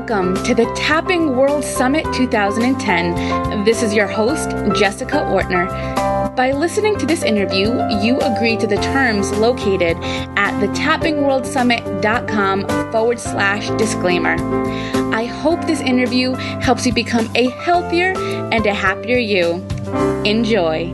Welcome to the Tapping World Summit 2010. This is your host, Jessica Ortner. By listening to this interview, you agree to the terms located at thetappingworldsummit.com/disclaimer. I hope this interview helps you become a healthier and a happier you. Enjoy.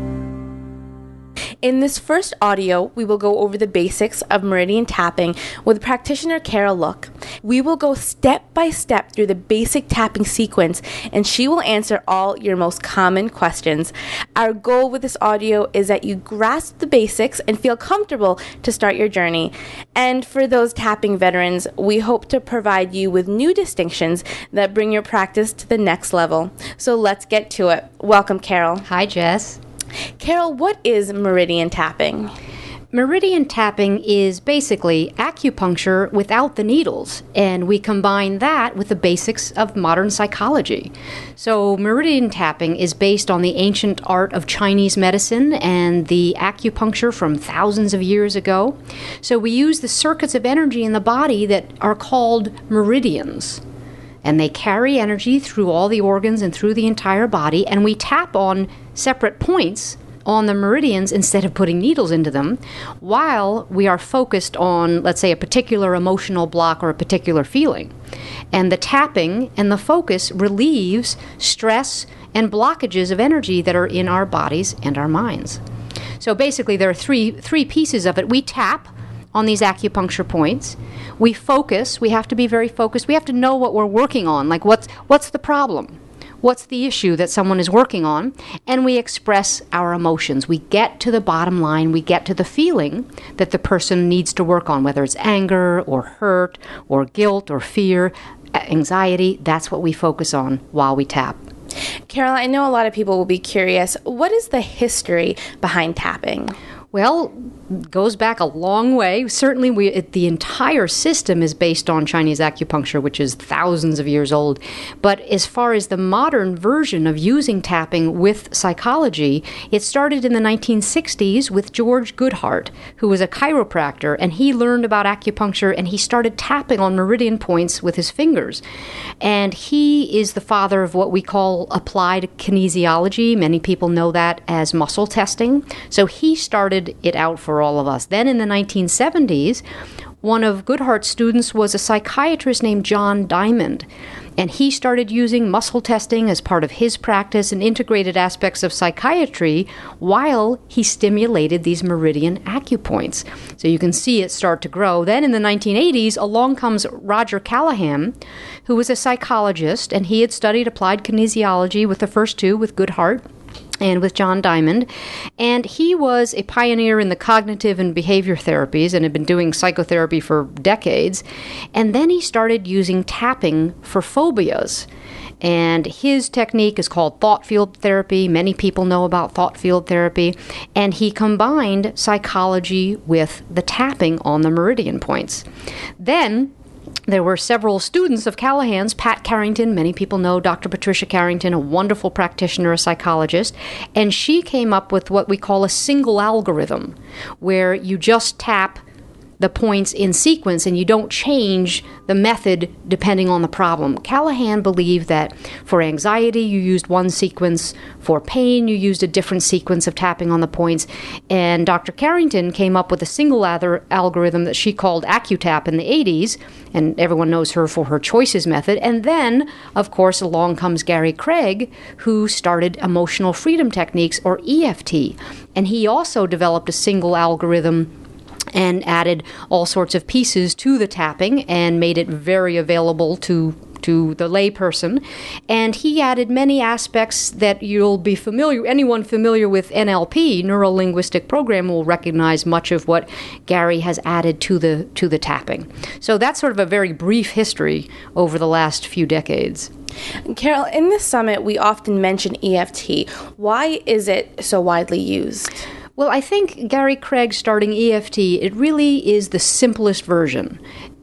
In this first audio, we will go over the basics of meridian tapping with practitioner Carol Look. We will go step by step through the basic tapping sequence, and she will answer all your most common questions. Our goal with this audio is that you grasp the basics and feel comfortable to start your journey. And for those tapping veterans, we hope to provide you with new distinctions that bring your practice to the next level. So let's get to it. Welcome, Carol. Hi, Jess. Carol, what is meridian tapping? Meridian tapping is basically acupuncture without the needles, and we combine that with the basics of modern psychology. So meridian tapping is based on the ancient art of Chinese medicine and the acupuncture from thousands of years ago. So we use the circuits of energy in the body that are called meridians, and they carry energy through all the organs and through the entire body, and we tap on separate points on the meridians instead of putting needles into them, while we are focused on, let's say, a particular emotional block or a particular feeling. And the tapping and the focus relieves stress and blockages of energy that are in our bodies and our minds. So basically there are three pieces of it. We tap on these acupuncture points. We focus. We have to be very focused. We have to know what we're working on, like what's the problem? What's the issue that someone is working on? And we express our emotions. We get to the bottom line. We get to the feeling that the person needs to work on, whether it's anger or hurt or guilt or fear, anxiety. That's what we focus on while we tap. Carol, I know a lot of people will be curious. What is the history behind tapping? Well, it goes back a long way. Certainly, the entire system is based on Chinese acupuncture, which is thousands of years old. But as far as the modern version of using tapping with psychology, it started in the 1960s with George Goodheart, who was a chiropractor, and he learned about acupuncture, and he started tapping on meridian points with his fingers. And he is the father of what we call applied kinesiology. Many people know that as muscle testing. So he started it out for all of us. Then in the 1970s, one of Goodhart's students was a psychiatrist named John Diamond, and he started using muscle testing as part of his practice and integrated aspects of psychiatry while he stimulated these meridian acupoints. So you can see it start to grow. Then in the 1980s, along comes Roger Callahan, who was a psychologist, and he had studied applied kinesiology with the first two, with Goodhart and with John Diamond. And he was a pioneer in the cognitive and behavior therapies and had been doing psychotherapy for decades. And then he started using tapping for phobias. And his technique is called thought field therapy. Many people know about thought field therapy. And he combined psychology with the tapping on the meridian points. Then there were several students of Callahan's. Pat Carrington, many people know Dr. Patricia Carrington, a wonderful practitioner, a psychologist, and she came up with what we call a single algorithm, where you just tap the points in sequence and you don't change the method depending on the problem. Callahan believed that for anxiety you used one sequence, for pain you used a different sequence of tapping on the points, and Dr. Carrington came up with a single algorithm that she called AcuTap in the 80s, and everyone knows her for her choices method. And then, of course, along comes Gary Craig, who started emotional freedom techniques, or EFT, and he also developed a single algorithm and added all sorts of pieces to the tapping and made it very available to the layperson. And he added many aspects that you'll be anyone familiar with NLP, neuro-linguistic program, will recognize much of what Gary has added to the tapping. So that's sort of a very brief history over the last few decades. Carol, in this summit, we often mention EFT. Why is it so widely used? Well, I think Gary Craig starting EFT, it really is the simplest version.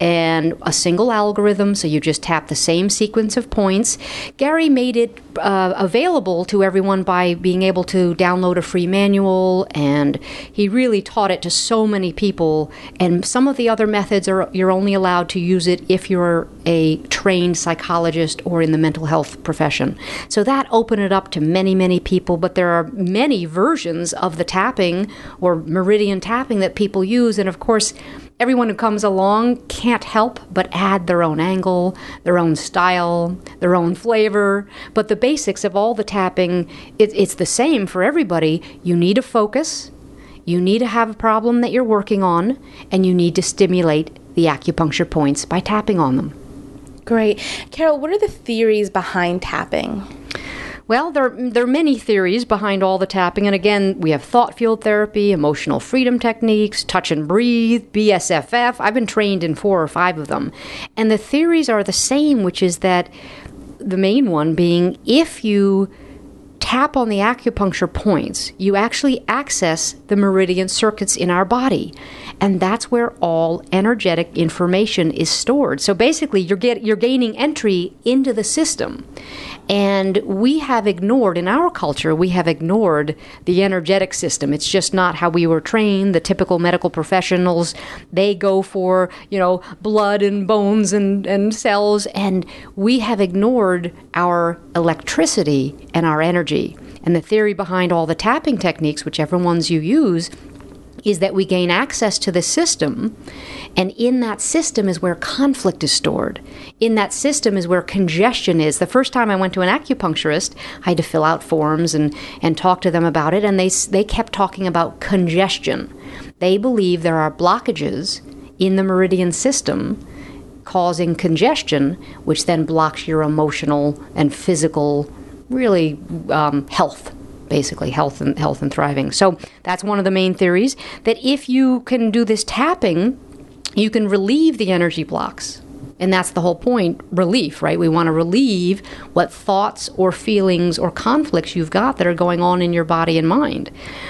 and a single algorithm, so you just tap the same sequence of points. Gary made it available to everyone by being able to download a free manual, and he really taught it to so many people. And some of the other methods are you're only allowed to use it if you're a trained psychologist or in the mental health profession. So that opened it up to many, many people, but there are many versions of the tapping or meridian tapping that people use, and of course everyone who comes along can't help but add their own angle, their own style, their own flavor. But the basics of all the tapping, it's the same for everybody. You need to focus, you need to have a problem that you're working on, and you need to stimulate the acupuncture points by tapping on them. Great. Carol, what are the theories behind tapping? Well, there are many theories behind all the tapping. And again, we have thought field therapy, emotional freedom techniques, touch and breathe, BSFF. I've been trained in 4 or 5 of them. And the theories are the same, which is that the main one being if you tap on the acupuncture points, you actually access the meridian circuits in our body. And that's where all energetic information is stored. So basically, you're gaining entry into the system. And we have ignored, in our culture, we have ignored the energetic system. It's just not how we were trained. The typical medical professionals, they go for, blood and bones and cells. And we have ignored our electricity and our energy. And the theory behind all the tapping techniques, whichever ones you use, is that we gain access to the system, and in that system is where conflict is stored. In that system is where congestion is. The first time I went to an acupuncturist, I had to fill out forms and talk to them about it, and they kept talking about congestion. They believe there are blockages in the meridian system causing congestion, which then blocks your emotional and physical, really, health. Basically, health and thriving. So that's one of the main theories, that if you can do this tapping, you can relieve the energy blocks. And that's the whole point, relief, right? We want to relieve what thoughts or feelings or conflicts you've got that are going on in your body and mind.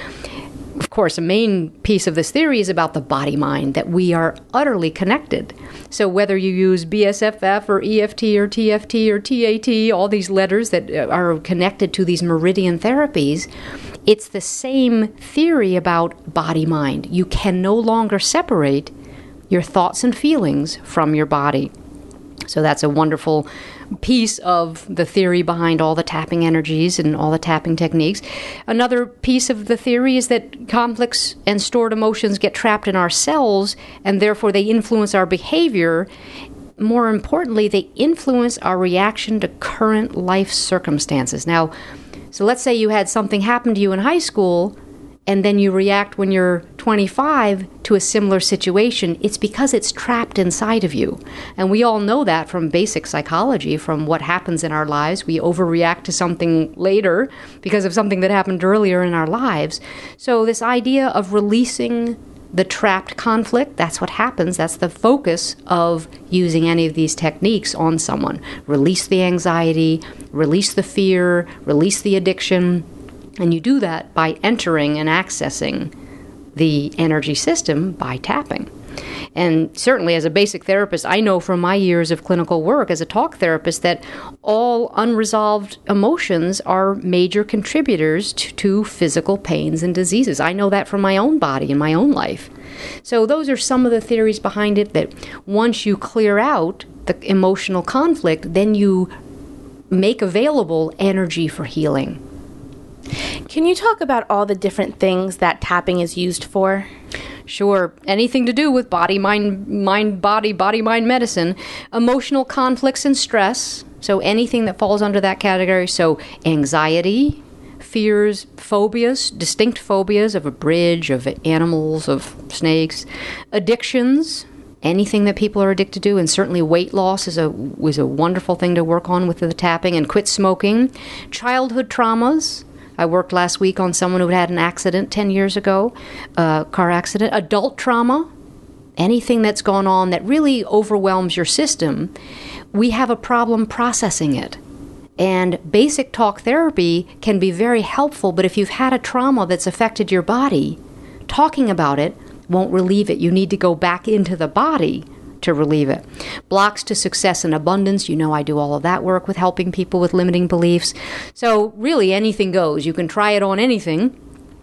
Of course, a main piece of this theory is about the body-mind, that we are utterly connected. So whether you use BSFF or EFT or TFT or TAT, all these letters that are connected to these meridian therapies, it's the same theory about body-mind. You can no longer separate your thoughts and feelings from your body. So that's a wonderful piece of the theory behind all the tapping energies and all the tapping techniques. Another piece of the theory is that conflicts and stored emotions get trapped in our cells, and therefore they influence our behavior. More importantly, they influence our reaction to current life circumstances. Now, so let's say you had something happen to you in high school, and then you react when you're 25 to a similar situation. It's because it's trapped inside of you. And we all know that from basic psychology, from what happens in our lives. We overreact to something later because of something that happened earlier in our lives. So this idea of releasing the trapped conflict, that's what happens. That's the focus of using any of these techniques on someone. Release the anxiety, release the fear, release the addiction. And you do that by entering and accessing the energy system by tapping. And certainly as a basic therapist, I know from my years of clinical work as a talk therapist that all unresolved emotions are major contributors to physical pains and diseases. I know that from my own body and my own life. So those are some of the theories behind it, that once you clear out the emotional conflict, then you make available energy for healing. Can you talk about all the different things that tapping is used for? Sure. Anything to do with body, mind, mind medicine. Emotional conflicts and stress. So anything that falls under that category. So anxiety, fears, phobias, distinct phobias of a bridge, of animals, of snakes. Addictions. Anything that people are addicted to, and certainly weight loss is a wonderful thing to work on with the tapping, and quit smoking. Childhood traumas. I worked last week on someone who had an accident 10 years ago, car accident. Adult trauma, anything that's gone on that really overwhelms your system, we have a problem processing it. And basic talk therapy can be very helpful, but if you've had a trauma that's affected your body, talking about it won't relieve it. You need to go back into the body to relieve it. Blocks to success and abundance. You know I do all of that work with helping people with limiting beliefs. So really anything goes. You can try it on anything.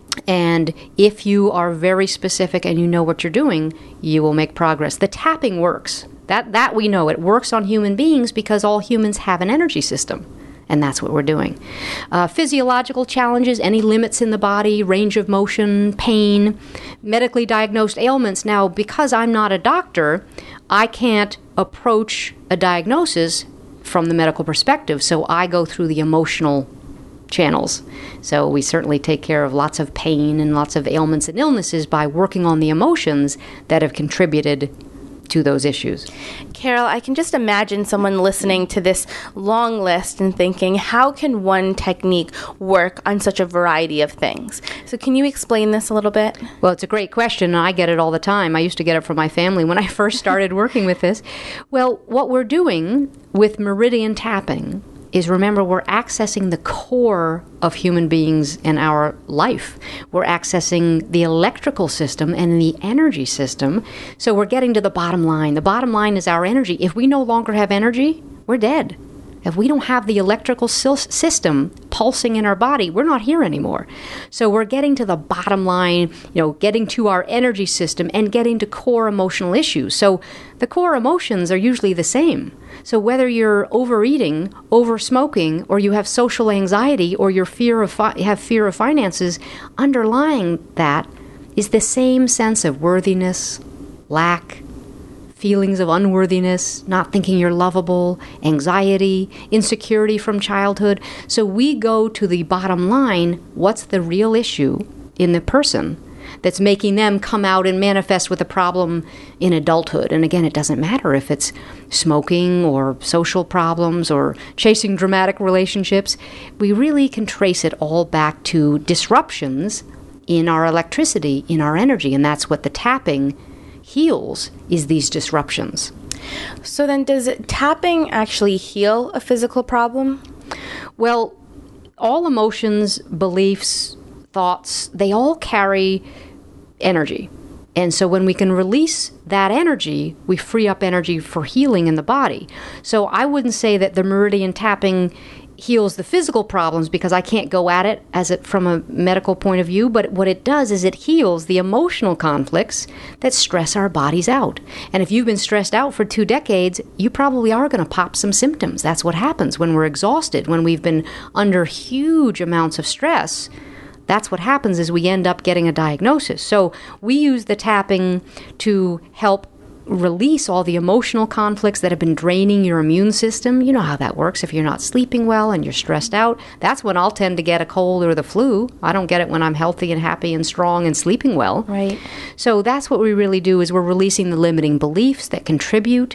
And if you are very specific and you know what you're doing, you will make progress. The tapping works. That we know. It works on human beings because all humans have an energy system. And that's what we're doing. Physiological challenges, any limits in the body, range of motion, pain, medically diagnosed ailments. Now, because I'm not a doctor, I can't approach a diagnosis from the medical perspective. So I go through the emotional channels. So we certainly take care of lots of pain and lots of ailments and illnesses by working on the emotions that have contributed to those issues. Carol, I can just imagine someone listening to this long list and thinking, how can one technique work on such a variety of things? So can you explain this a little bit? Well, it's a great question, and I get it all the time. I used to get it from my family when I first started working with this. Well, what we're doing with meridian tapping is, remember, we're accessing the core of human beings and our life. We're accessing the electrical system and the energy system. So we're getting to the bottom line. The bottom line is our energy. If we no longer have energy, we're dead. If we don't have the electrical system pulsing in our body, we're not here anymore. So we're getting to the bottom line, getting to our energy system and getting to core emotional issues. So the core emotions are usually the same. So whether you're overeating, over-smoking, or you have social anxiety, or you have fear of finances, underlying that is the same sense of worthiness, lack, feelings of unworthiness, not thinking you're lovable, anxiety, insecurity from childhood. So we go to the bottom line, what's the real issue in the person that's making them come out and manifest with a problem in adulthood. And again, it doesn't matter if it's smoking or social problems or chasing dramatic relationships. We really can trace it all back to disruptions in our electricity, in our energy, and that's what the tapping heals, is these disruptions. So then does tapping actually heal a physical problem? Well, all emotions, beliefs, thoughts, they all carry energy. And so when we can release that energy, we free up energy for healing in the body. So I wouldn't say that the meridian tapping heals the physical problems, because I can't go at it from a medical point of view, but what it does is it heals the emotional conflicts that stress our bodies out. And if you've been stressed out for 2 decades, you probably are going to pop some symptoms. That's what happens when we're exhausted, when we've been under huge amounts of stress. That's what happens, is we end up getting a diagnosis. So we use the tapping to help release all the emotional conflicts that have been draining your immune system. You know how that works. If you're not sleeping well and you're stressed out, that's when I'll tend to get a cold or the flu. I don't get it when I'm healthy and happy and strong and sleeping well. Right. So that's what we really do, is we're releasing the limiting beliefs that contribute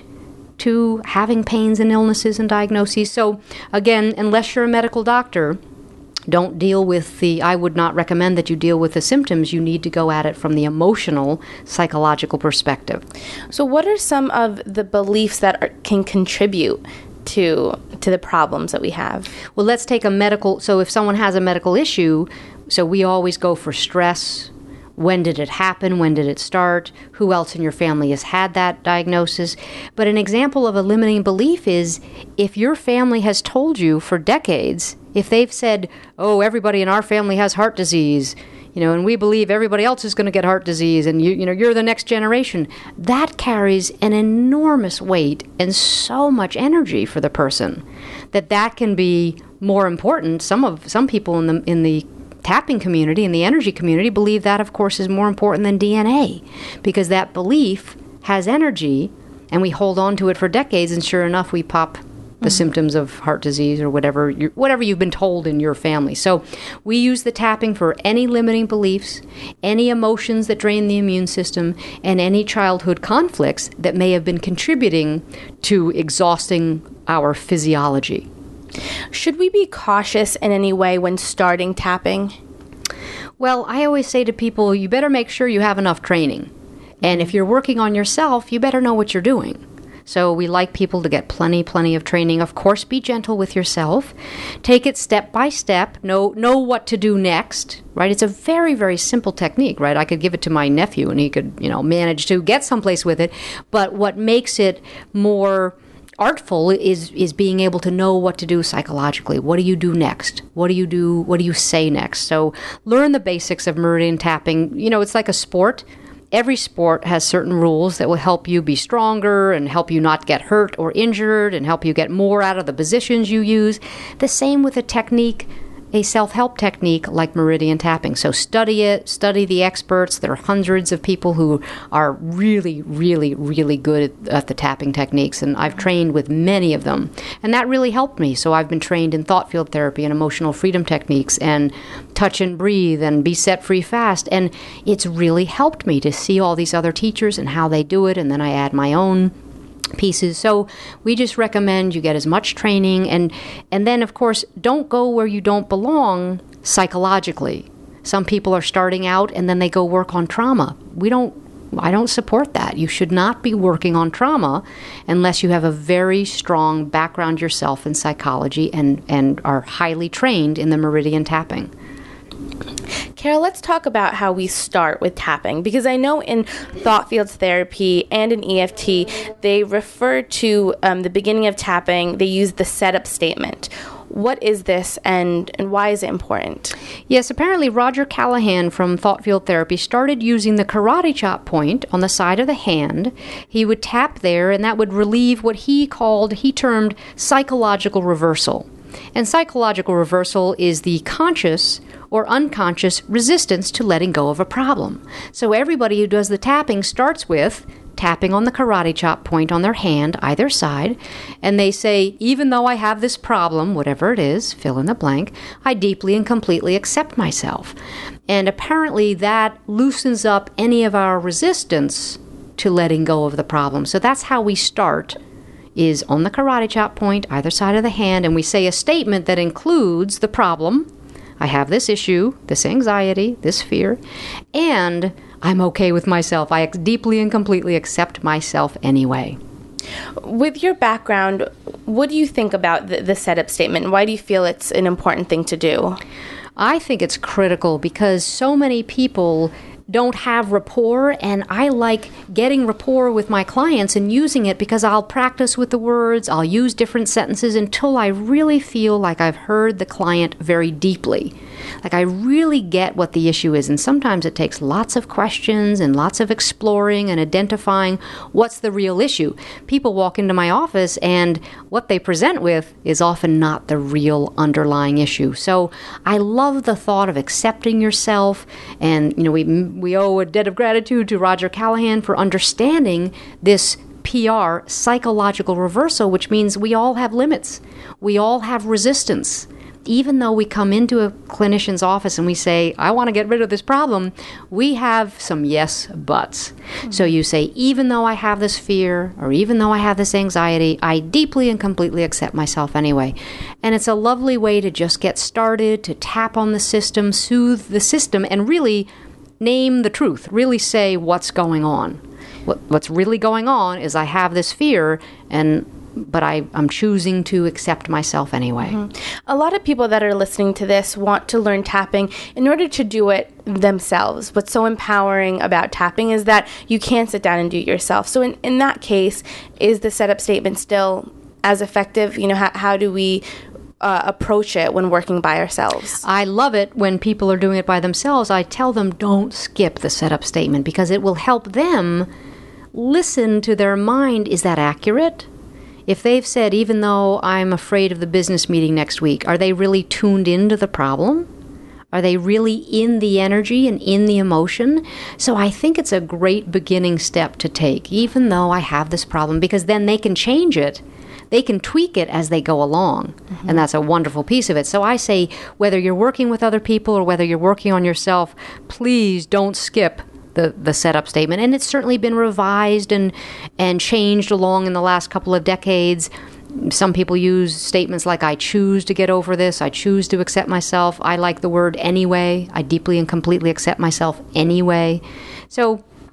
to having pains and illnesses and diagnoses. So again, unless you're a medical doctor, don't deal with I would not recommend that you deal with the symptoms. You need to go at it from the emotional, psychological perspective. So what are some of the beliefs that can contribute to the problems that we have? Well, let's take so if someone has a medical issue, so we always go for stress. When did it happen? When did it start? Who else in your family has had that diagnosis? But an example of a limiting belief is if your family has told you for decades, if they've said, oh, everybody in our family has heart disease, and we believe everybody else is going to get heart disease, and you're the next generation, that carries an enormous weight and so much energy for the person that can be more important. Some people in the tapping community, in the energy community, believe that, of course, is more important than DNA, because that belief has energy, and we hold on to it for decades, and sure enough, we pop the symptoms of heart disease or whatever you've been told in your family. So we use the tapping for any limiting beliefs, any emotions that drain the immune system, and any childhood conflicts that may have been contributing to exhausting our physiology. Should we be cautious in any way when starting tapping? Well, I always say to people, you better make sure you have enough training. And if you're working on yourself, you better know what you're doing. So we like people to get plenty of training. Of course, be gentle with yourself. Take it step by step. Know what to do next, right? It's a very, very simple technique, right? I could give it to my nephew and he could, manage to get someplace with it. But what makes it more artful is being able to know what to do psychologically. What do you do next? What do you say next? So learn the basics of meridian tapping. It's like a sport. Every sport has certain rules that will help you be stronger and help you not get hurt or injured and help you get more out of the positions you use. The same with a technique, a self-help technique like meridian tapping. So study it, study the experts. There are hundreds of people who are really, really, really good at the tapping techniques, and I've trained with many of them. And that really helped me. So I've been trained in thought field therapy and emotional freedom techniques and touch and breathe and be set free fast. And it's really helped me to see all these other teachers and how they do it, and then I add my own pieces. So we just recommend you get as much training, and then of course don't go where you don't belong psychologically. Some people are starting out and then they go work on trauma. I don't support that. You should not be working on trauma unless you have a very strong background yourself in psychology and are highly trained in the meridian tapping. Carol, let's talk about how we start with tapping, because I know in thought fields therapy and in EFT, they refer to the beginning of tapping, they use the setup statement. What is this and why is it important? Yes, apparently Roger Callahan from Thought Field Therapy started using the karate chop point on the side of the hand. He would tap there and that would relieve what he termed psychological reversal. And psychological reversal is the conscious or unconscious resistance to letting go of a problem. So everybody who does the tapping starts with tapping on the karate chop point on their hand, either side, and they say, even though I have this problem, whatever it is, fill in the blank, I deeply and completely accept myself. And apparently that loosens up any of our resistance to letting go of the problem. So that's how we start, is on the karate chop point, either side of the hand, and we say a statement that includes the problem. I have this issue, this anxiety, this fear, and I'm okay with myself. I deeply and completely accept myself anyway. With your background, what do you think about the setup statement? Why do you feel it's an important thing to do? I think it's critical because so many people don't have rapport, and I like getting rapport with my clients and using it because I'll practice with the words, I'll use different sentences until I really feel like I've heard the client very deeply. Like I really get what the issue is, and sometimes it takes lots of questions and lots of exploring and identifying what's the real issue. People walk into my office and what they present with is often not the real underlying issue. So I love the thought of accepting yourself, and we owe a debt of gratitude to Roger Callahan for understanding this PR, psychological reversal, which means we all have limits. We all have resistance. Even though we come into a clinician's office and we say, I want to get rid of this problem, we have some yes buts. Mm-hmm. So you say, even though I have this fear or even though I have this anxiety, I deeply and completely accept myself anyway. And it's a lovely way to just get started, to tap on the system, soothe the system, and really name the truth, really say what's going on. What's really going on is I have this fear, but I'm choosing to accept myself anyway. Mm-hmm. A lot of people that are listening to this want to learn tapping in order to do it themselves. What's so empowering about tapping is that you can sit down and do it yourself. So in that case, is the setup statement still as effective? How do we approach it when working by ourselves? I love it when people are doing it by themselves. I tell them don't skip the setup statement because it will help them listen to their mind. Is that accurate? If they've said, even though I'm afraid of the business meeting next week, are they really tuned into the problem? Are they really in the energy and in the emotion? So I think it's a great beginning step to take, even though I have this problem, because then they can change it. They can tweak it as they go along, mm-hmm. and that's a wonderful piece of it. So I say, whether you're working with other people or whether you're working on yourself, please don't skip the setup statement. And it's certainly been revised and changed along in the last couple of decades. Some people use statements like, I choose to get over this, I choose to accept myself. I like the word anyway. I deeply and completely accept myself anyway. So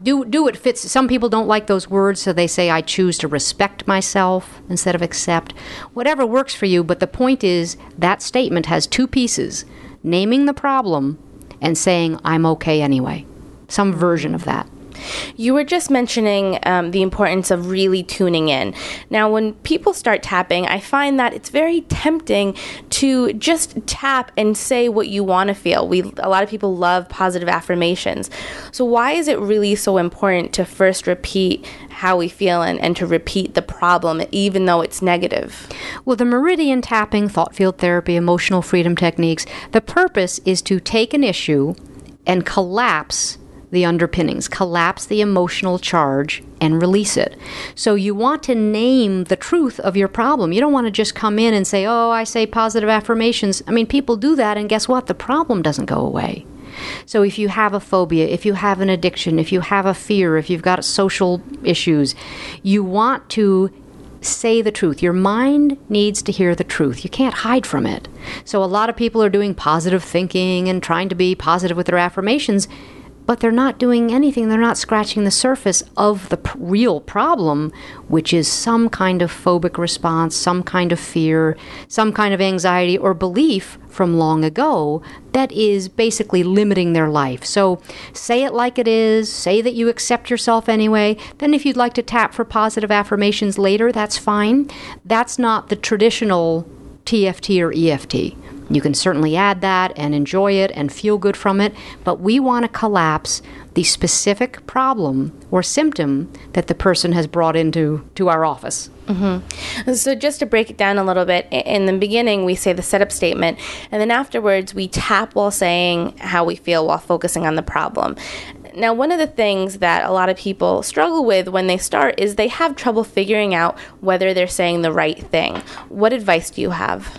do what fits. Some people don't like those words, so they say, I choose to respect myself instead of accept. Whatever works for you, but the point is that statement has two pieces: naming the problem and saying, I'm okay anyway. Some version of that. You were just mentioning the importance of really tuning in. Now, when people start tapping, I find that it's very tempting to just tap and say what you want to feel. A lot of people love positive affirmations. So why is it really so important to first repeat how we feel and to repeat the problem, even though it's negative? Well, the meridian tapping, thought field therapy, emotional freedom techniques, the purpose is to take an issue and collapse the underpinnings, collapse the emotional charge, and release it. So you want to name the truth of your problem. You don't want to just come in and say, oh, I say positive affirmations. I mean, people do that, and guess what? The problem doesn't go away. So if you have a phobia, if you have an addiction, if you have a fear, if you've got social issues, you want to say the truth. Your mind needs to hear the truth. You can't hide from it. So a lot of people are doing positive thinking and trying to be positive with their affirmations, but they're not doing anything. They're not scratching the surface of the real problem, which is some kind of phobic response, some kind of fear, some kind of anxiety or belief from long ago that is basically limiting their life. So say it like it is. Say that you accept yourself anyway. Then if you'd like to tap for positive affirmations later, that's fine. That's not the traditional TFT or EFT. You can certainly add that and enjoy it and feel good from it, but we want to collapse the specific problem or symptom that the person has brought into our office. Mm-hmm. So just to break it down a little bit, in the beginning we say the setup statement, and then afterwards we tap while saying how we feel while focusing on the problem. Now, one of the things that a lot of people struggle with when they start is they have trouble figuring out whether they're saying the right thing. What advice do you have?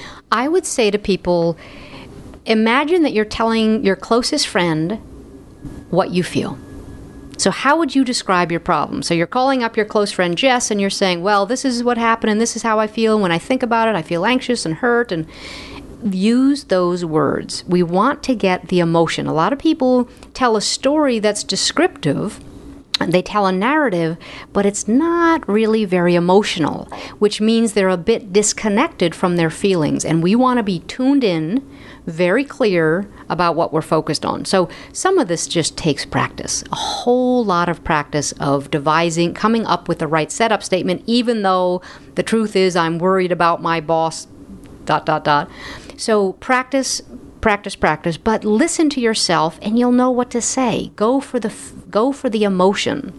I would say to people, imagine that you're telling your closest friend what you feel. So how would you describe your problem? So you're calling up your close friend Jess and you're saying, well, this is what happened and this is how I feel. When I think about it, I feel anxious and hurt. And use those words. We want to get the emotion. A lot of people tell a story that's descriptive. They tell a narrative, but it's not really very emotional, which means they're a bit disconnected from their feelings. And we want to be tuned in, very clear about what we're focused on. So some of this just takes practice, a whole lot of practice of devising, coming up with the right setup statement, even though the truth is I'm worried about my boss, ... So practice, but listen to yourself and you'll know what to say. Go for the emotion.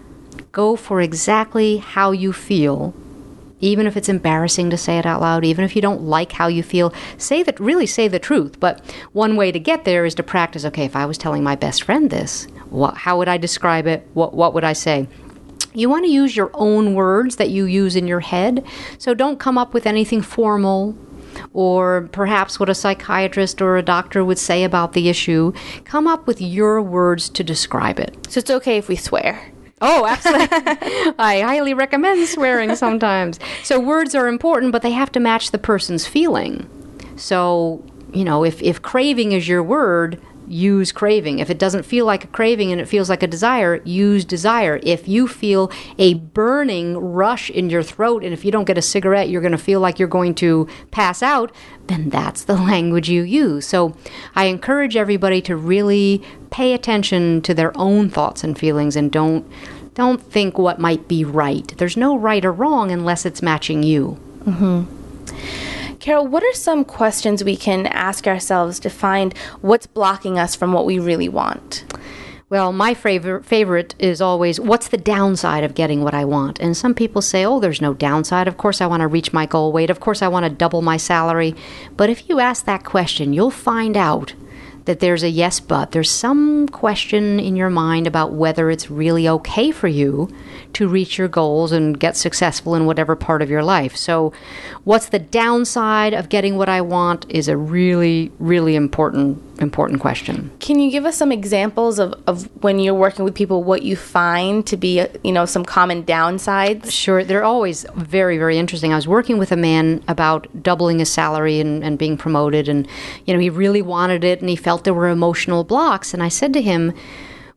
Go for exactly how you feel, even if it's embarrassing to say it out loud, even if you don't like how you feel. Really say the truth. But one way to get there is to practice, okay, if I was telling my best friend this, how would I describe it? What would I say? You want to use your own words that you use in your head. So don't come up with anything formal or perhaps what a psychiatrist or a doctor would say about the issue. Come up with your words to describe it. So it's okay if we swear. Oh, absolutely. I highly recommend swearing sometimes. So words are important, but they have to match the person's feeling. So, if craving is your word, use craving. If it doesn't feel like a craving and it feels like a desire, use desire. If you feel a burning rush in your throat and if you don't get a cigarette, you're going to feel like you're going to pass out, then that's the language you use. So I encourage everybody to really pay attention to their own thoughts and feelings and don't think what might be right. There's no right or wrong unless it's matching you. Mm-hmm. Carol, what are some questions we can ask ourselves to find what's blocking us from what we really want? Well, my favorite is always, what's the downside of getting what I want? And some people say, oh, there's no downside. Of course, I want to reach my goal weight. Of course, I want to double my salary. But if you ask that question, you'll find out that there's a yes, but. There's some question in your mind about whether it's really okay for you to reach your goals and get successful in whatever part of your life. So what's the downside of getting what I want is a really, really important question. Can you give us some examples of when you're working with people, what you find to be, some common downsides? Sure. They're always very, very interesting. I was working with a man about doubling his salary and being promoted, and, he really wanted it, and he felt there were emotional blocks. And I said to him,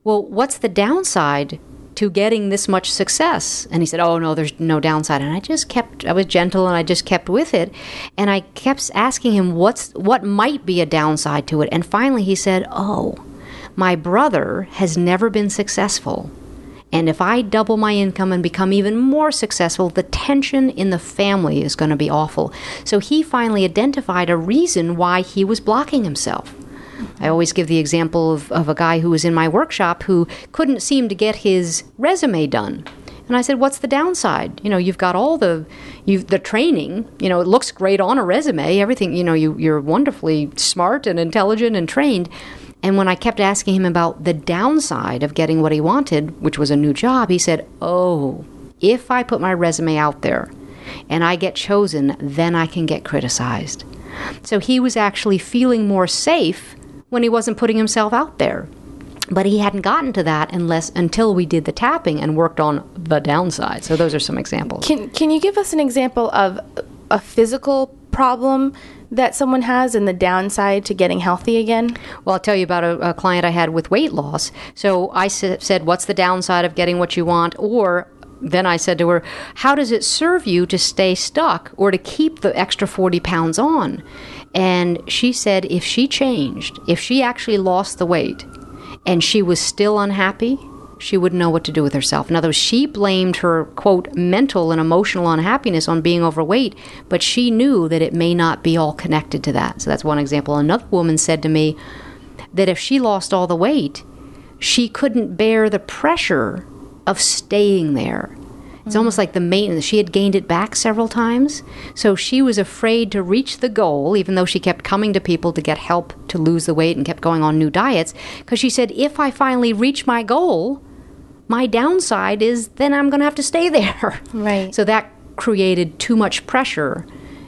well, what's the downside to getting this much success? And he said, oh, no, there's no downside. And I was gentle and I just kept with it. And I kept asking him what might be a downside to it. And finally he said, oh, my brother has never been successful. And if I double my income and become even more successful, the tension in the family is going to be awful. So he finally identified a reason why he was blocking himself. I always give the example of a guy who was in my workshop who couldn't seem to get his resume done. And I said, what's the downside? You've got all the training. It looks great on a resume. Everything, you're wonderfully smart and intelligent and trained. And when I kept asking him about the downside of getting what he wanted, which was a new job, he said, oh, if I put my resume out there and I get chosen, then I can get criticized. So he was actually feeling more safe when he wasn't putting himself out there. But he hadn't gotten to that until we did the tapping and worked on the downside. So those are some examples. Can you give us an example of a physical problem that someone has and the downside to getting healthy again? Well, I'll tell you about a client I had with weight loss. So I said, what's the downside of getting what you want? Or then I said to her, how does it serve you to stay stuck or to keep the extra 40 pounds on? And she said if she changed, if she actually lost the weight and she was still unhappy, she wouldn't know what to do with herself. In other words, she blamed her, quote, mental and emotional unhappiness on being overweight, but she knew that it may not be all connected to that. So that's one example. Another woman said to me that if she lost all the weight, she couldn't bear the pressure of staying there. It's almost like the maintenance. She had gained it back several times, so she was afraid to reach the goal, even though she kept coming to people to get help to lose the weight and kept going on new diets, because she said, if I finally reach my goal, my downside is then I'm going to have to stay there. Right. So that created too much pressure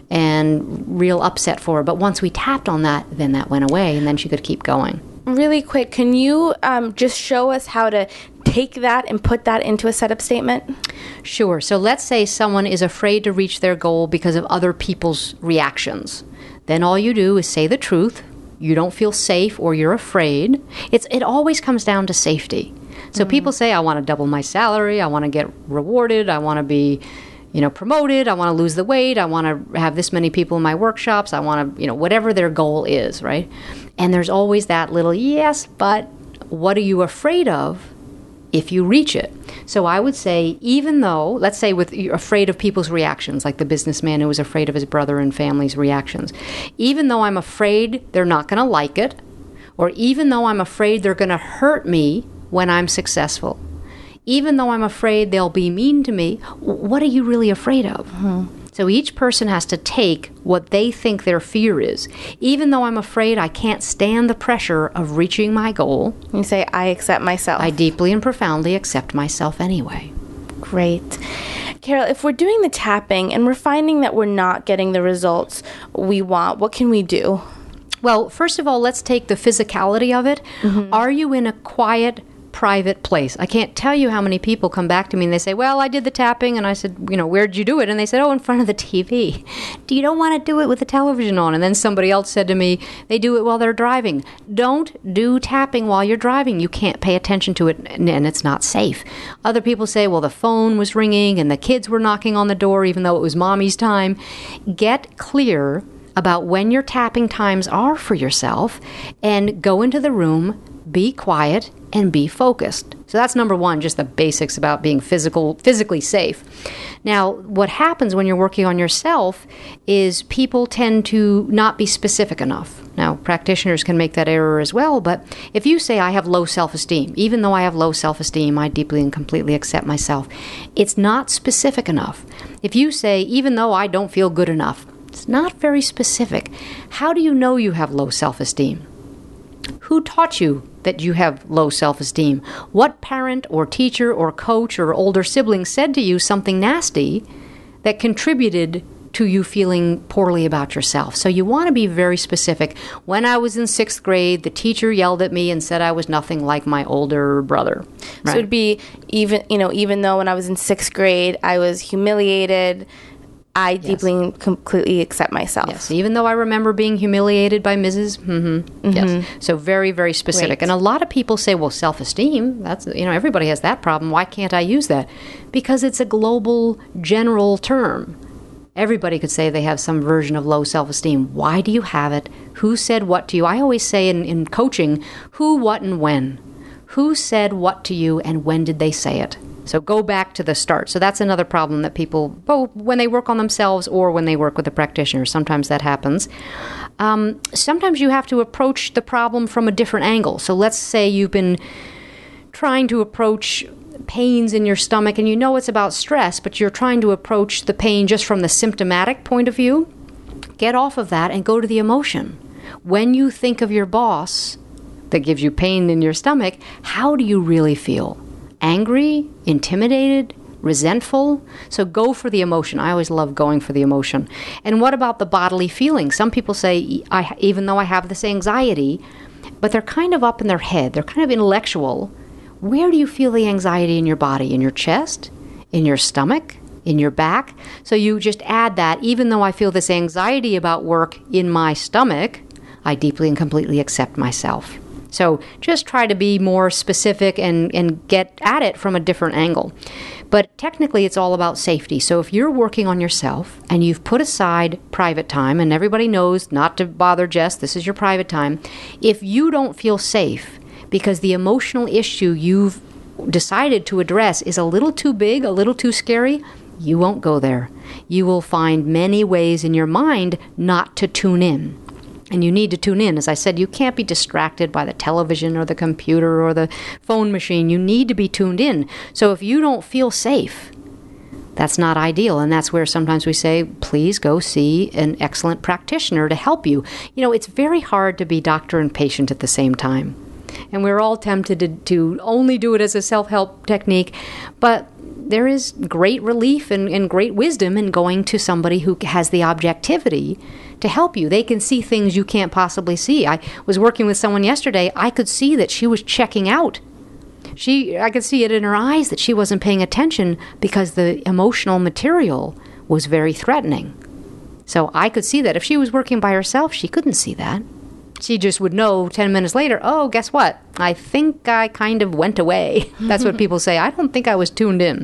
and real upset for her. But once we tapped on that, then that went away, and then she could keep going. Really quick, can you just show us how to take that and put that into a setup statement? Sure. So let's say someone is afraid to reach their goal because of other people's reactions. Then all you do is say the truth. You don't feel safe or you're afraid. It always comes down to safety. So people say, I want to double my salary, I want to get rewarded, I want to be, promoted, I want to lose the weight, I want to have this many people in my workshops, I want to, whatever their goal is, right? And there's always that little, yes, but what are you afraid of if you reach it? So I would say, even though, let's say you're afraid of people's reactions, like the businessman who was afraid of his brother and family's reactions, even though I'm afraid they're not going to like it, or even though I'm afraid they're going to hurt me when I'm successful, even though I'm afraid they'll be mean to me, what are you really afraid of? Mm-hmm. So each person has to take what they think their fear is. Even though I'm afraid I can't stand the pressure of reaching my goal, you say, I accept myself. I deeply and profoundly accept myself anyway. Great. Carol, if we're doing the tapping and we're finding that we're not getting the results we want, what can we do? Well, first of all, let's take the physicality of it. Mm-hmm. Are you in a quiet, private place? I can't tell you how many people come back to me and they say, well, I did the tapping, and I said, where'd you do it? And they said, oh, in front of the TV. You don't want to do it with the television on. And then somebody else said to me, they do it while they're driving. Don't do tapping while you're driving. You can't pay attention to it, and it's not safe. Other people say, well, the phone was ringing and the kids were knocking on the door even though it was mommy's time. Get clear about when your tapping times are for yourself and go into the room, be quiet, and be focused. So that's number one, just the basics about being physically safe. Now, what happens when you're working on yourself is people tend to not be specific enough. Now, practitioners can make that error as well, but if you say, I have low self-esteem, even though I have low self-esteem, I deeply and completely accept myself, it's not specific enough. If you say, even though I don't feel good enough, it's not very specific. How do you know you have low self-esteem? Who taught you that you have low self-esteem? What parent or teacher or coach or older sibling said to you something nasty that contributed to you feeling poorly about yourself? So you want to be very specific. When I was in 6th grade, the teacher yelled at me and said I was nothing like my older brother. Right? So it'd be even though when I was in 6th grade, I was humiliated I deeply and completely accept myself. Yes, even though I remember being humiliated by Mrs. Yes, so very, very specific. Great. And a lot of people say, well, self-esteem, that's, everybody has that problem. Why can't I use that? Because it's a global, general term. Everybody could say they have some version of low self-esteem. Why do you have it? Who said what to you? I always say in coaching, who, what, and when. Who said what to you, and when did they say it? So go back to the start. So that's another problem that people, both when they work on themselves or when they work with a practitioner, sometimes that happens. Sometimes you have to approach the problem from a different angle. So let's say you've been trying to approach pains in your stomach and you know it's about stress, but you're trying to approach the pain just from the symptomatic point of view. Get off of that and go to the emotion. When you think of your boss that gives you pain in your stomach, how do you really feel? Angry, intimidated, resentful? So go for the emotion. I always love going for the emotion. And what about the bodily feeling? Some people say, even though I have this anxiety, but they're kind of up in their head, they're kind of intellectual. Where do you feel the anxiety in your body? In your chest? In your stomach? In your back? So you just add that, even though I feel this anxiety about work in my stomach, I deeply and completely accept myself. So just try to be more specific and get at it from a different angle. But technically, it's all about safety. So if you're working on yourself and you've put aside private time, and everybody knows not to bother Jess, this is your private time, if you don't feel safe because the emotional issue you've decided to address is a little too big, a little too scary, you won't go there. You will find many ways in your mind not to tune in. And you need to tune in. As I said, you can't be distracted by the television or the computer or the phone machine. You need to be tuned in. So if you don't feel safe, that's not ideal. And that's where sometimes we say, please go see an excellent practitioner to help you. It's very hard to be doctor and patient at the same time. And we're all tempted to only do it as a self-help technique. But there is great relief and great wisdom in going to somebody who has the objectivity to help you. They can see things you can't possibly see. I was working with someone yesterday. I could see that she was checking out. I could see it in her eyes that she wasn't paying attention because the emotional material was very threatening. So I could see that. If she was working by herself, she couldn't see that. She just would know 10 minutes later, oh, guess what? I think I kind of went away. That's what people say. I don't think I was tuned in.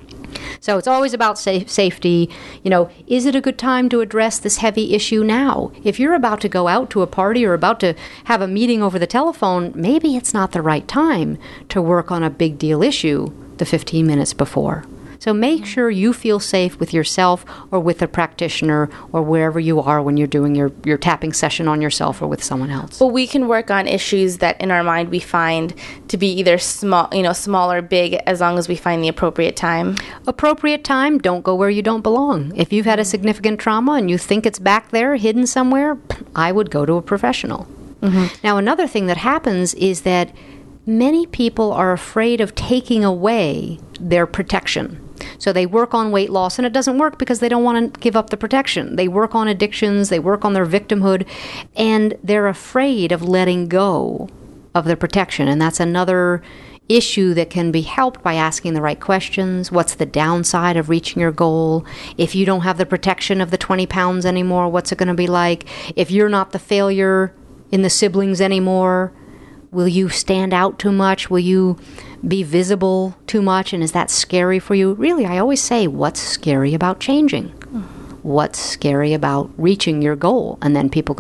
So it's always about safety. Is it a good time to address this heavy issue now? If you're about to go out to a party or about to have a meeting over the telephone, maybe it's not the right time to work on a big deal issue the 15 minutes before. So make sure you feel safe with yourself or with a practitioner or wherever you are when you're doing your tapping session on yourself or with someone else. Well, we can work on issues that in our mind we find to be either small or big, as long as we find the appropriate time. Appropriate time, don't go where you don't belong. If you've had a significant trauma and you think it's back there, hidden somewhere, I would go to a professional. Mm-hmm. Now, another thing that happens is that many people are afraid of taking away their protection. So they work on weight loss, and it doesn't work because they don't want to give up the protection. They work on addictions, they work on their victimhood, and they're afraid of letting go of the protection. And that's another issue that can be helped by asking the right questions. What's the downside of reaching your goal? If you don't have the protection of the 20 pounds anymore, what's it going to be like? If you're not the failure in the siblings anymore, will you stand out too much? Will you be visible too much? And is that scary for you? Really, I always say, what's scary about changing? What's scary about reaching your goal? And then people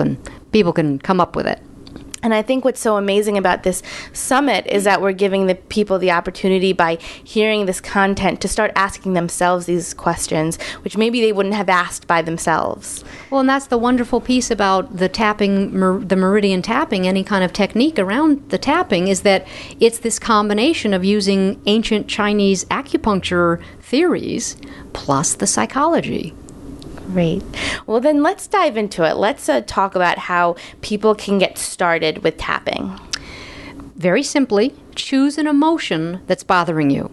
can come up with it. And I think what's so amazing about this summit is that we're giving the people the opportunity by hearing this content to start asking themselves these questions, which maybe they wouldn't have asked by themselves. Well, and that's the wonderful piece about the tapping, the meridian tapping, any kind of technique around the tapping, is that it's this combination of using ancient Chinese acupuncture theories plus the psychology. Great. Well, then let's dive into it. Let's talk about how people can get started with tapping. Very simply, choose an emotion that's bothering you.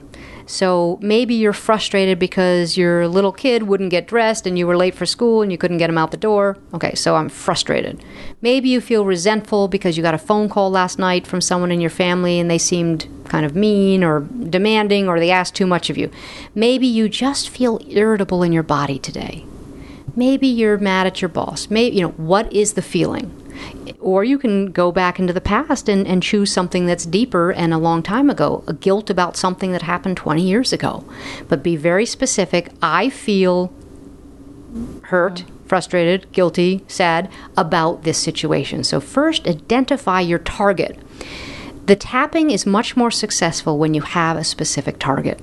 So maybe you're frustrated because your little kid wouldn't get dressed and you were late for school and you couldn't get him out the door. Okay, so I'm frustrated. Maybe you feel resentful because you got a phone call last night from someone in your family and they seemed kind of mean or demanding or they asked too much of you. Maybe you just feel irritable in your body today. maybe you're mad at your boss. Maybe, what is the feeling? Or you can go back into the past and choose something that's deeper and a long time ago, a guilt about something that happened 20 years ago. But be very specific. I feel hurt, frustrated, guilty, sad about this situation. So first, identify your target. The tapping is much more successful when you have a specific target.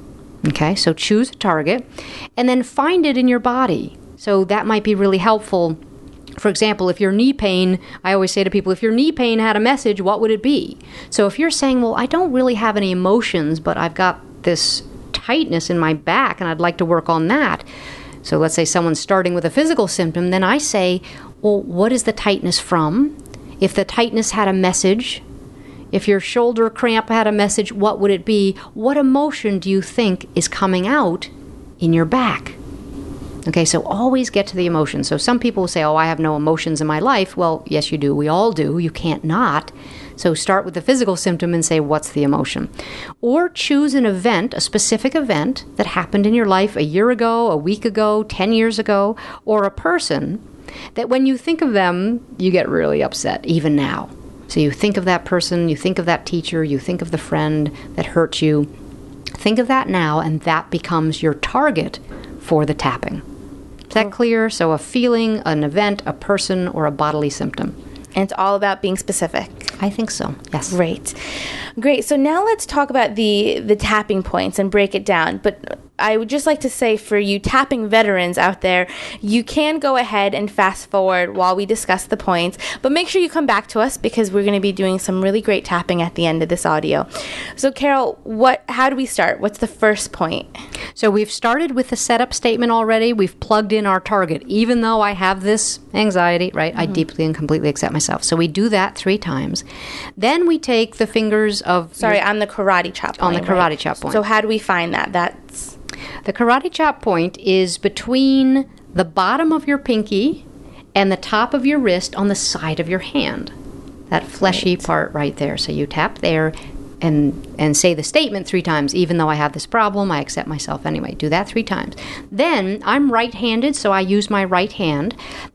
Okay, so choose a target and then find it in your body. So that might be really helpful. For example, if your knee pain, I always say to people, if your knee pain had a message, what would it be? So if you're saying, well, I don't really have any emotions, but I've got this tightness in my back and I'd like to work on that. So let's say someone's starting with a physical symptom, then I say, well, what is the tightness from? If the tightness had a message, if your shoulder cramp had a message, what would it be? What emotion do you think is coming out in your back? Okay, so always get to the emotion. So some people will say, oh, I have no emotions in my life. Well, yes, you do. We all do. You can't not. So start with the physical symptom and say, what's the emotion? Or choose an event, a specific event that happened in your life a year ago, a week ago, 10 years ago, or a person that when you think of them, you get really upset, even now. So you think of that person, you think of that teacher, you think of the friend that hurt you. Think of that now, and that becomes your target for the tapping. Is that clear? So a feeling, an event, a person, or a bodily symptom. And it's all about being specific. I think so, yes. Great. So now let's talk about the tapping points and break it down. But I would just like to say for you tapping veterans out there, you can go ahead and fast forward while we discuss the points, but make sure you come back to us because we're going to be doing some really great tapping at the end of this audio. So Carol, how do we start? What's the first point? So we've started with the setup statement already. We've plugged in our target. Even though I have this anxiety, right, I deeply and completely accept myself. So we do that 3 times. Then we take the fingers of... on the karate chop point. On the karate chop point. So how do we find that? The karate chop point is between the bottom of your pinky and the top of your wrist on the side of your hand. That fleshy part right there. So you tap there and say the statement 3 times. Even though I have this problem, I accept myself anyway. Do that 3 times. Then I'm right-handed, so I use my right hand.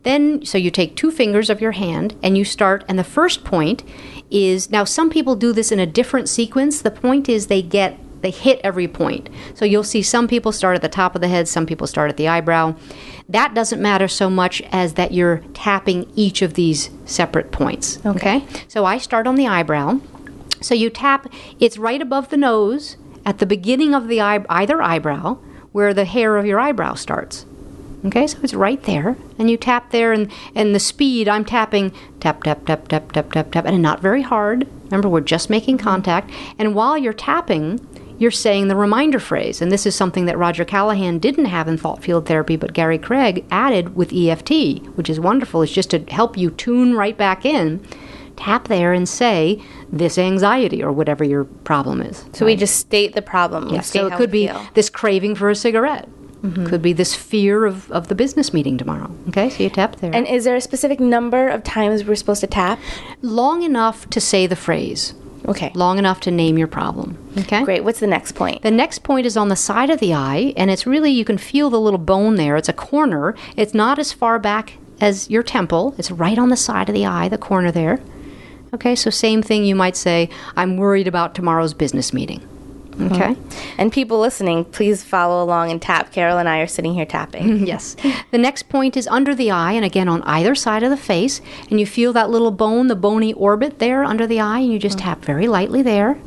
So you take 2 fingers of your hand and you start, and the first point is, now some people do this in a different sequence. The point is they hit every point. So you'll see some people start at the top of the head, some people start at the eyebrow. That doesn't matter so much as that you're tapping each of these separate points. Okay? So I start on the eyebrow. So you tap, it's right above the nose at the beginning of the either eyebrow where the hair of your eyebrow starts. Okay, so it's right there, and you tap there, and the speed, I'm tapping, tap, tap, tap, tap, tap, tap, tap, and not very hard. Remember, we're just making contact. And while you're tapping, you're saying the reminder phrase. And this is something that Roger Callahan didn't have in thought field therapy, but Gary Craig added with EFT, which is wonderful. It's just to help you tune right back in. Tap there and say this anxiety or whatever your problem is. So we just state the problem. Yes, so it could be this craving for a cigarette. Could be this fear of the business meeting tomorrow. Okay, so you tap there. And is there a specific number of times we're supposed to tap? Long enough to say the phrase. Okay. Long enough to name your problem. Okay. Great. What's the next point? The next point is on the side of the eye, and it's really, you can feel the little bone there. It's a corner. It's not as far back as your temple. It's right on the side of the eye, the corner there. Okay, so same thing, you might say, I'm worried about tomorrow's business meeting. Okay. And people listening, please follow along and tap. Carol and I are sitting here tapping. Yes. The next point is under the eye, and again on either side of the face, and you feel that little bone, the bony orbit there under the eye, and you just tap very lightly there.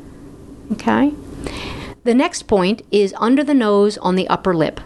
Okay. The next point is under the nose on the upper lip.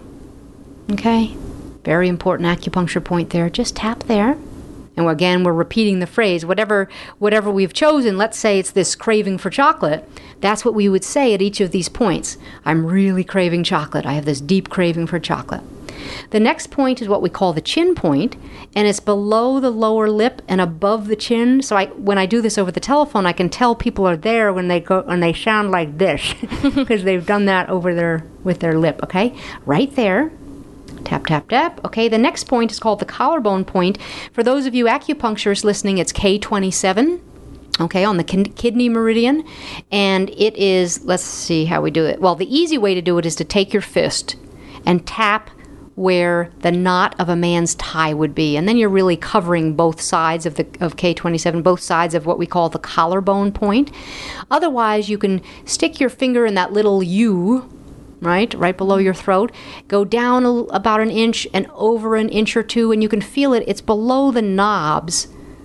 Okay. Very important acupuncture point there. Just tap there. And again, we're repeating the phrase, whatever we've chosen, let's say it's this craving for chocolate, that's what we would say at each of these points. I'm really craving chocolate. I have this deep craving for chocolate. The next point is what we call the chin point, and it's below the lower lip and above the chin. So when I do this over the telephone, I can tell people are there when they sound like this because they've done that with their lip, okay? Right there. Tap, tap, tap. Okay, the next point is called the collarbone point. For those of you acupuncturists listening, it's K27, okay, on the kidney meridian. And it is, let's see how we do it. Well, the easy way to do it is to take your fist and tap where the knot of a man's tie would be. And then you're really covering both sides of K27, both sides of what we call the collarbone point. Otherwise, you can stick your finger in that little U, right below your throat, go down about an inch and over an inch or two, and you can feel it. It's below the knobs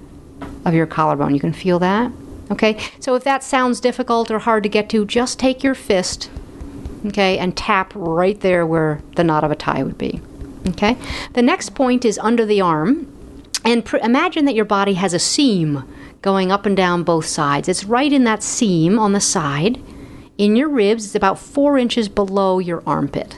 of your collarbone. You can feel that? Okay? So if that sounds difficult or hard to get to, just take your fist, okay, and tap right there where the knot of a tie would be. Okay? The next point is under the arm. And imagine that your body has a seam going up and down both sides. It's right in that seam on the side. In your ribs, it's about 4 inches below your armpit.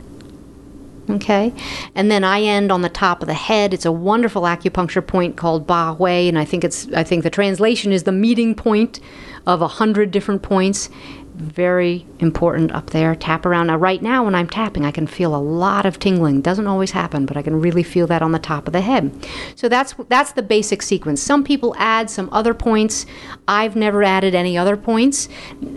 Okay? And then I end on the top of the head. It's a wonderful acupuncture point called Ba Hui, and I think the translation is the meeting point of 100 different points. Very important up there. Tap around. Now, right now, when I'm tapping, I can feel a lot of tingling. Doesn't always happen, but I can really feel that on the top of the head. So that's the basic sequence. Some people add some other points. I've never added any other points,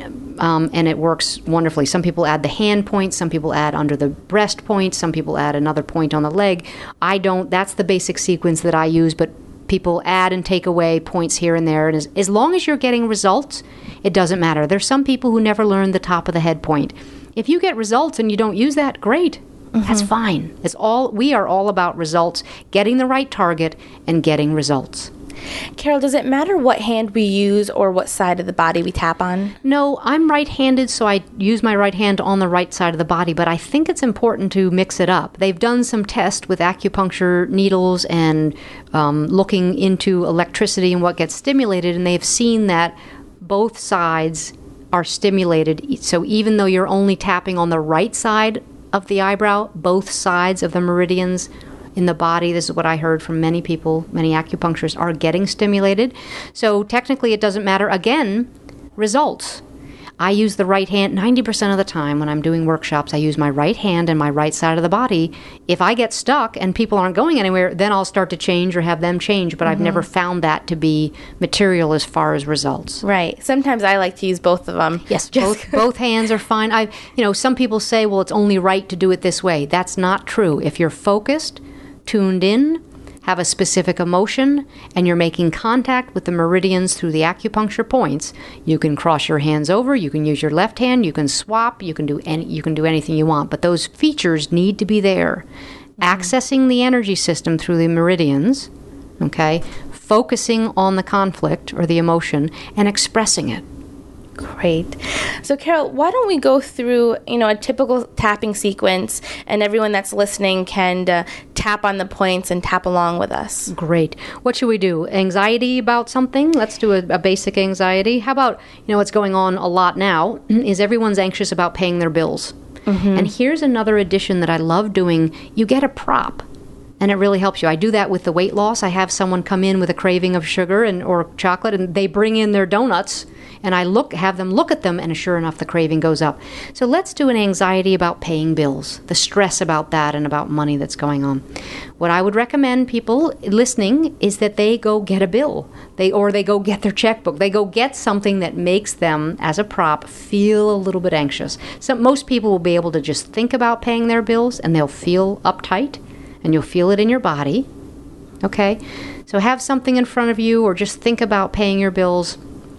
and it works wonderfully. Some people add the hand point. Some people add under the breast point. Some people add another point on the leg. I don't. That's the basic sequence that I use, but people add and take away points here and there. And as long as you're getting results, it doesn't matter. There's some people who never learn the top of the head point. If you get results and you don't use that, great. That's fine. We are all about results, getting the right target and getting results. Carol, does it matter what hand we use or what side of the body we tap on? No, I'm right-handed, so I use my right hand on the right side of the body, but I think it's important to mix it up. They've done some tests with acupuncture needles and looking into electricity and what gets stimulated, and they've seen that both sides are stimulated. So even though you're only tapping on the right side of the eyebrow, both sides of the meridians in the body, this is what I heard from many people, many acupuncturists, are getting stimulated. So technically it doesn't matter. Again, results. I use the right hand 90% of the time when I'm doing workshops. I use my right hand and my right side of the body. If I get stuck and people aren't going anywhere, then I'll start to change or have them change, but I've never found that to be material as far as results. Right. Sometimes I like to use both of them. Yes, both hands are fine. Some people say, well, it's only right to do it this way. That's not true. If you're focused, tuned in, have a specific emotion, and you're making contact with the meridians through the acupuncture points, you can cross your hands over, you can use your left hand, you can swap, you can do anything you want, but those features need to be there. Accessing the energy system through the meridians, okay, focusing on the conflict or the emotion, and expressing it. Great. So, Carol, why don't we go through, a typical tapping sequence, and everyone that's listening can tap on the points and tap along with us. Great. What should we do? Anxiety about something? Let's do a basic anxiety. How about, what's going on a lot now is everyone's anxious about paying their bills. And here's another addition that I love doing. You get a prop. And it really helps you. I do that with the weight loss. I have someone come in with a craving of sugar or chocolate, and they bring in their donuts, and I have them look at them, and sure enough, the craving goes up. So let's do an anxiety about paying bills, the stress about that and about money that's going on. What I would recommend people listening is that they go get a bill. They go get their checkbook. They go get something that makes them, as a prop, feel a little bit anxious. So most people will be able to just think about paying their bills, and they'll feel uptight. And you'll feel it in your body, okay? So have something in front of you or just think about paying your bills.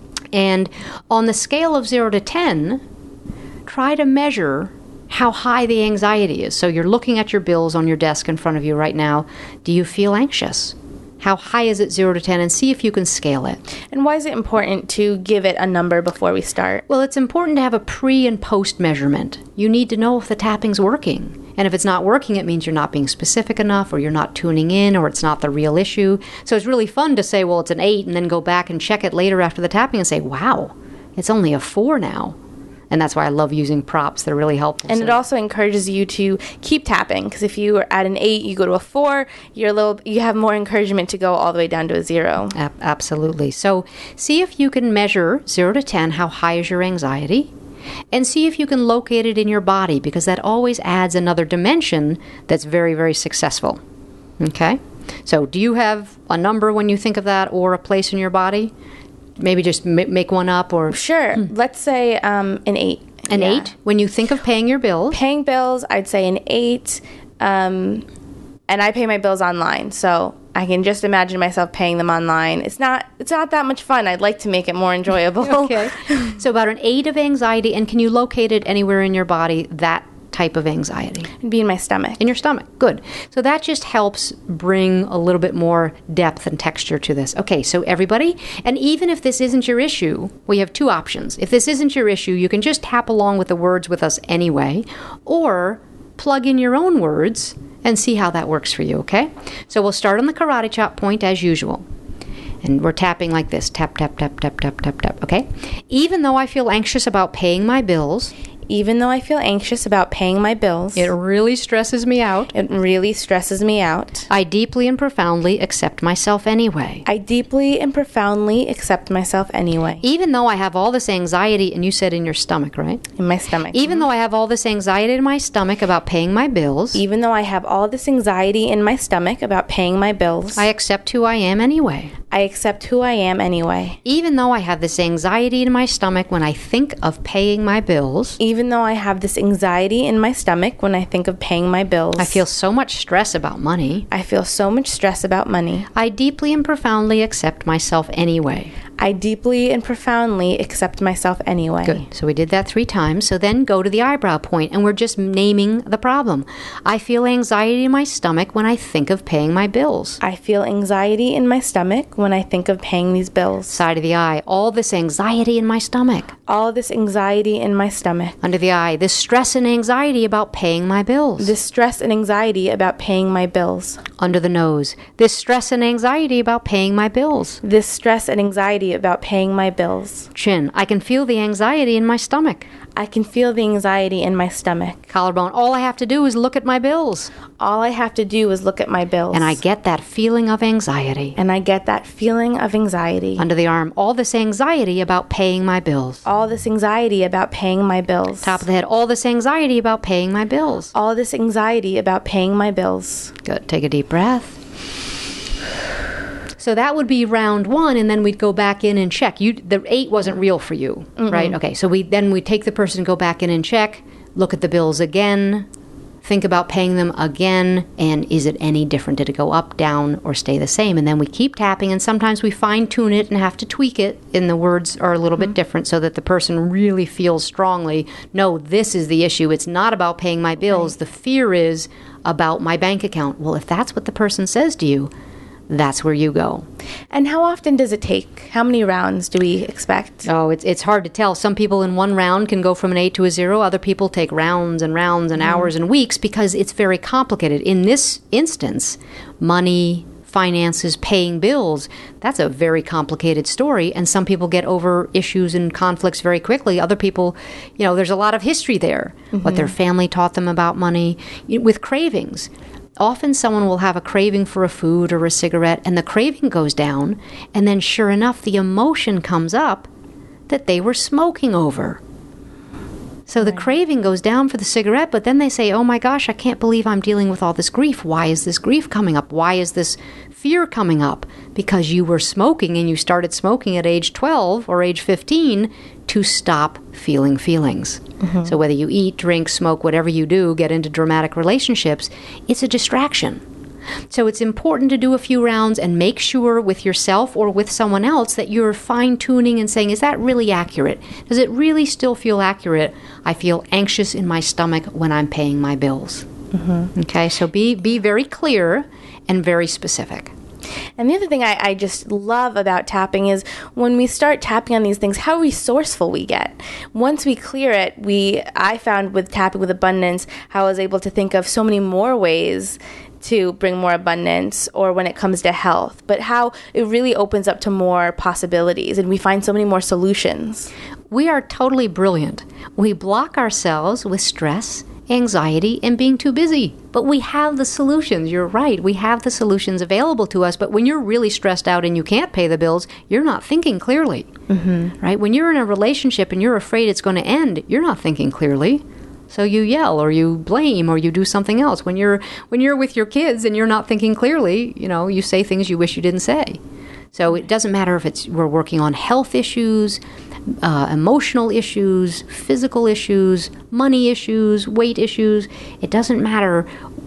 And on the scale of 0 to 10, try to measure how high the anxiety is. So you're looking at your bills on your desk in front of you right now. Do you feel anxious? How high is it, 0 to 10, and see if you can scale it. And why is it important to give it a number before we start? Well, it's important to have a pre- and post-measurement. You need to know if the tapping's working. And if it's not working, it means you're not being specific enough, or you're not tuning in, or it's not the real issue. So it's really fun to say, well, it's an 8, and then go back and check it later after the tapping and say, wow, it's only a 4 now. And that's why I love using props. They're really helpful. And it also encourages you to keep tapping, because if you are at an 8, you go to a 4, you have more encouragement to go all the way down to a 0. Absolutely. So see if you can measure 0 to 10, how high is your anxiety, and see if you can locate it in your body, because that always adds another dimension that's very, very successful. Okay? So do you have a number when you think of that, or a place in your body? Maybe just make one up, or... Sure. Let's say an 8. An 8? When you think of paying your bills? Paying bills, I'd say an 8. And I pay my bills online, so I can just imagine myself paying them online. It's not that much fun. I'd like to make it more enjoyable. Okay. So about an 8 of anxiety, and can you locate it anywhere in your body, that type of anxiety? It'd be in my stomach. In your stomach. Good. So that just helps bring a little bit more depth and texture to this. Okay, so everybody, and even if this isn't your issue, we have 2 options. If this isn't your issue, you can just tap along with the words with us anyway, or plug in your own words and see how that works for you, okay? So we'll start on the karate chop point as usual. And we're tapping like this. Tap, tap, tap, tap, tap, tap, tap, okay? Even though I feel anxious about paying my bills, even though I feel anxious about paying my bills, it really stresses me out. It really stresses me out. I deeply and profoundly accept myself anyway. I deeply and profoundly accept myself anyway. Even though I have all this anxiety, and you said in your stomach, right? In my stomach. Even though I have all this anxiety in my stomach about paying my bills. Even though I have all this anxiety in my stomach about paying my bills. I accept who I am anyway. I accept who I am anyway. Even though I have this anxiety in my stomach when I think of paying my bills. Even though I have this anxiety in my stomach when I think of paying my bills. I feel so much stress about money. I feel so much stress about money. I deeply and profoundly accept myself anyway. I deeply and profoundly accept myself anyway. Good. So we did that 3 times. So then go to the eyebrow point, and we're just naming the problem. I feel anxiety in my stomach when I think of paying my bills. I feel anxiety in my stomach when I think of paying these bills. Side of the eye. All this anxiety in my stomach. All this anxiety in my stomach. Under the eye. This stress and anxiety about paying my bills. This stress and anxiety about paying my bills. Under the nose. This stress and anxiety about paying my bills. This stress and anxiety about paying my bills. Chin. I can feel the anxiety in my stomach. I can feel the anxiety in my stomach. Collarbone. All I have to do is look at my bills. All I have to do is look at my bills. And I get that feeling of anxiety. And I get that feeling of anxiety. Under the arm. All this anxiety about paying my bills. All this anxiety about paying my bills. Top of the head. All this anxiety about paying my bills. All this anxiety about paying my bills. Good. Take a deep breath. So that would be round 1, and then we'd go back in and check. The 8 wasn't real for you, right? Okay, so we take the person, go back in and check, look at the bills again, think about paying them again, and is it any different? Did it go up, down, or stay the same? And then we keep tapping, and sometimes we fine-tune it and have to tweak it, and the words are a little bit different so that the person really feels strongly, no, this is the issue. It's not about paying my bills. The fear is about my bank account. Well, if that's what the person says to you, that's where you go. And how often does it take? How many rounds do we expect? Oh, it's hard to tell. Some people in one round can go from an 8 to a 0. Other people take rounds and rounds and hours and weeks because it's very complicated. In this instance, money, finances, paying bills, that's a very complicated story. And some people get over issues and conflicts very quickly. Other people, there's a lot of history there. What their family taught them about money. With cravings. Often someone will have a craving for a food or a cigarette, and the craving goes down, and then sure enough, the emotion comes up that they were smoking over. So the craving goes down for the cigarette, but then they say, oh my gosh, I can't believe I'm dealing with all this grief. Why is this grief coming up? Why is this fear coming up? Because you were smoking, and you started smoking at age 12 or age 15 to stop feeling feelings. So whether you eat, drink, smoke, whatever you do, get into dramatic relationships, it's a distraction. So it's important to do a few rounds and make sure with yourself or with someone else that you're fine-tuning and saying, is that really accurate? Does it really still feel accurate? I feel anxious in my stomach when I'm paying my bills. Okay, so be very clear and very specific. And the other thing I just love about tapping is when we start tapping on these things, how resourceful we get. Once we clear it, I found with tapping with abundance how I was able to think of so many more ways to bring more abundance, or when it comes to health, but how it really opens up to more possibilities and we find so many more solutions. We are totally brilliant. We block ourselves with stress, anxiety, and being too busy. But we have the solutions. You're right. We have the solutions available to us. But when you're really stressed out and you can't pay the bills, you're not thinking clearly. Right? When you're in a relationship and you're afraid it's going to end, you're not thinking clearly. So you yell or you blame or you do something else. When you're with your kids and you're not thinking clearly, you say things you wish you didn't say. So it doesn't matter if we're working on health issues, emotional issues, physical issues, money issues, weight issues. It doesn't matter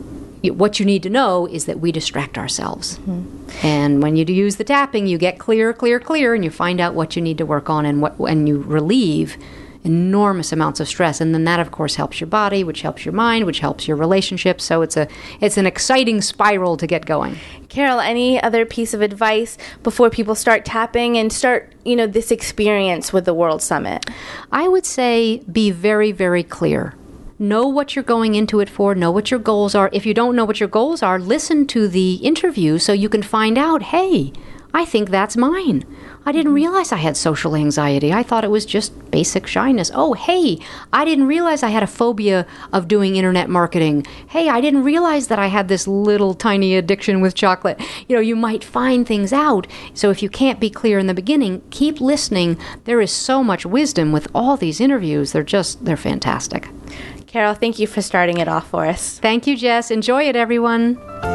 what you need to know is that we distract ourselves. And when you use the tapping, you get clear, and you find out what you need to work on, and you relieve enormous amounts of stress. And then that, of course, helps your body, which helps your mind, which helps your relationships. So it's an exciting spiral to get going. Carol, any other piece of advice before people start tapping and start, this experience with the World Summit? I would say be very, very clear. Know what you're going into it for. Know what your goals are. If you don't know what your goals are, listen to the interview so you can find out, hey, I think that's mine. I didn't realize I had social anxiety. I thought it was just basic shyness. Oh, hey, I didn't realize I had a phobia of doing internet marketing. Hey, I didn't realize that I had this little tiny addiction with chocolate. You might find things out. So if you can't be clear in the beginning, keep listening. There is so much wisdom with all these interviews. They're fantastic. Carol, thank you for starting it off for us. Thank you, Jess. Enjoy it, everyone.